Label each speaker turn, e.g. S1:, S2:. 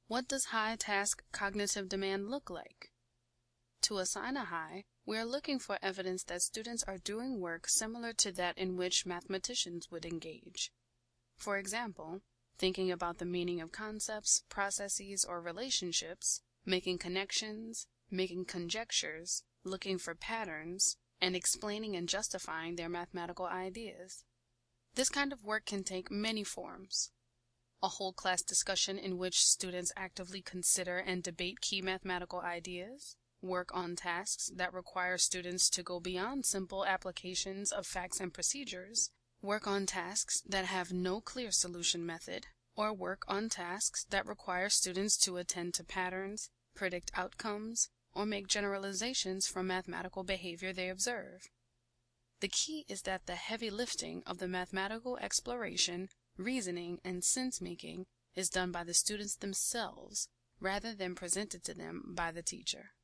S1: What does high task cognitive demand look like? To assign a high, we are looking for evidence that students are doing work similar to that in which mathematicians would engage. For example, thinking about the meaning of concepts, processes, or relationships, making connections, making conjectures, looking for patterns, and explaining and justifying their mathematical ideas. This kind of work can take many forms. A whole class discussion in which students actively consider and debate key mathematical ideas, work on tasks that require students to go beyond simple applications of facts and procedures, work on tasks that have no clear solution method, or work on tasks that require students to attend to patterns, predict outcomes, or make generalizations from mathematical behavior they observe. The key is that the heavy lifting of the mathematical exploration, reasoning, and sense-making is done by the students themselves rather than presented to them by the teacher.